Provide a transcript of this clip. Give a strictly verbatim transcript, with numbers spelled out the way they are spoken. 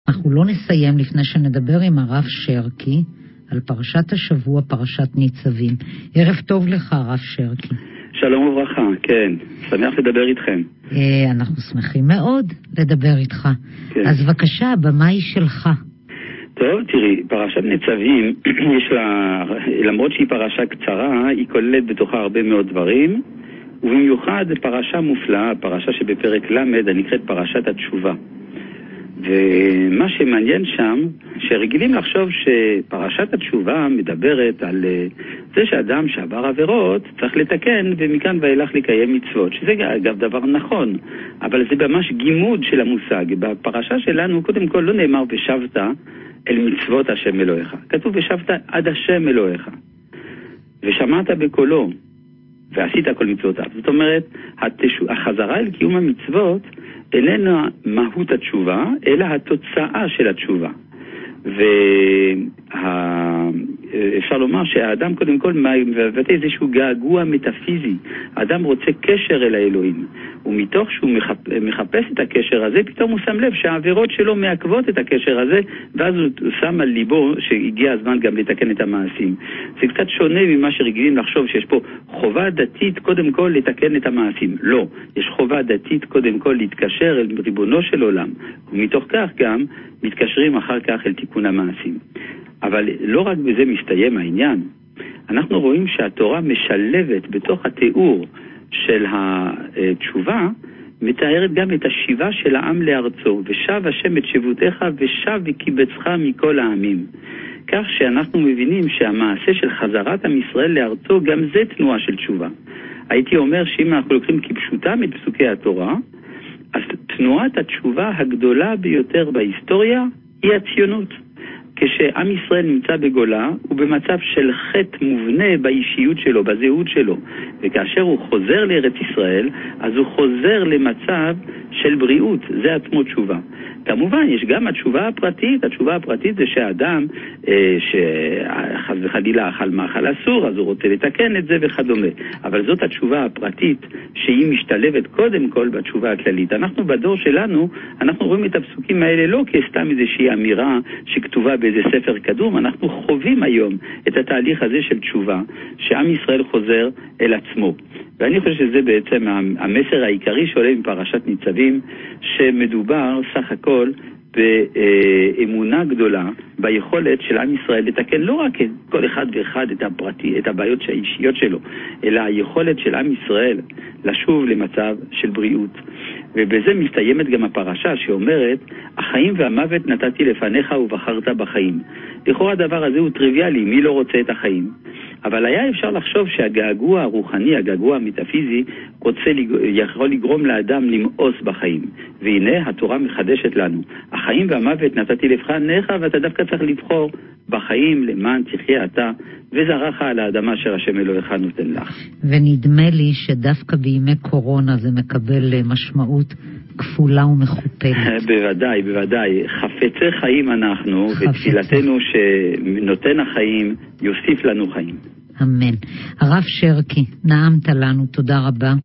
אנחנו לא נסיים לפני שנדבר עם הרב שרקי על פרשת השבוע, פרשת ניצבים. ערב טוב לך, הרב שרקי. שלום וברכה, כן. שמח לדבר איתכם. אנחנו שמחים מאוד לדבר איתך. כן. אז בבקשה, הבמה היא שלך. טוב, תראי, פרשת ניצבים, יש לה, למרות שהיא פרשה קצרה, היא כוללת בתוכה הרבה מאוד דברים, ובמיוחד פרשה מופלאה, פרשה שבפרק למד, הנקראת פרשת התשובה. ומה שמעניין שם, שרגילים לחשוב שפרשת התשובה מדברת על זה שאדם שעבר עבירות צריך לתקן ומכאן ואילך לקיים מצוות, שזה אגב דבר נכון, אבל זה ממש גימוד של המושג. בפרשה שלנו קודם כל לא נאמר ושבת אל מצוות השם אלוהיך, כתוב ושבת עד השם אלוהיך ושמעת בקולו ועשית כל מצוותיו. זאת אומרת, החזרה אל קיום המצוות איננו מהות התשובה, אלא התוצאה של התשובה. ואפשר לומר שהאדם קודם כל מבטא איזשהו געגוע מטאפיזי. האדם רוצה קשר אל האלוהים, ומתוך שהוא מחפש את הקשר הזה, פתאום הוא שם לב שהעבירות שלו מעכבות את הקשר הזה, ואז הוא שם על ליבו שהגיע הזמן גם לתקן את המעשים. זה קצת שונה ממה שרגילים לחשוב שיש פה חובה דתית קודם כל לתקן את המעשים. לא, יש חובה דתית קודם כל להתקשר אל ריבונו של עולם, ומתוך כך גם מתקשרים אחר כך אל תיקון המעשים. אבל לא רק בזה מסתיים העניין. אנחנו רואים שהתורה משלבת בתוך התיאור של התשובה, מתארת גם את השיבה של העם לארצו, ושב השם את שבותיך ושב וקיבצך מכל העמים. כך שאנחנו מבינים שהמעשה של חזרת עם ישראל לארצו, גם זה תנועה של תשובה. הייתי אומר שאם אנחנו לוקחים כפשוטם את פסוקי התורה, אז תנועת התשובה הגדולה ביותר בהיסטוריה היא הציונות. כשעם ישראל נמצא בגולה, הוא במצב של חטא מובנה באישיות שלו, בזהות שלו. וכאשר הוא חוזר לארץ ישראל, אז הוא חוזר למצב של בריאות. זה עצמו תשובה. כמובן, יש גם התשובה הפרטית. התשובה הפרטית זה שהאדם, אה, שחס וחלילה אכל מאכל אסור, אז הוא רוצה לתקן את זה וכדומה. אבל זאת התשובה הפרטית שהיא משתלבת קודם כל בתשובה הכללית. אנחנו בדור שלנו, אנחנו רואים את הפסוקים האלה לא כסתם איזושהי אמירה שכתובה באיזה ספר קדום. אנחנו חווים היום את התהליך הזה של תשובה, שעם ישראל חוזר אל עצמו. ואני חושב שזה בעצם המסר העיקרי שעולה מפרשת ניצבים, שמדובר סך הכל באמונה גדולה ביכולת של עם ישראל לתקן לא רק כל אחד ואחד את הפרטי, את הבעיות האישיות שלו, אלא היכולת של עם ישראל לשוב למצב של בריאות. ובזה מסתיימת גם הפרשה שאומרת, החיים והמוות נתתי לפניך ובחרת בחיים. לכאורה הדבר הזה הוא טריוויאלי, מי לא רוצה את החיים? אבל היה אפשר לחשוב שהגעגוע הרוחני, הגעגוע המטאפיזי, רוצה, יכול לגרום לאדם למאוס בחיים. והנה התורה מחדשת לנו, החיים והמוות נתתי לפניך, ואתה דווקא צריך לבחור בחיים למען תחיה אתה, וזרעך על האדמה אשר השם אלוהיך נותן לך. ונדמה לי שדווקא בימי קורונה זה מקבל משמעות כפולה ומכופלת. בוודאי, בוודאי. חפצי חיים אנחנו, ותפילתנו שנותן החיים יוסיף לנו חיים. אמן. הרב שרקי, נעמת לנו, תודה רבה.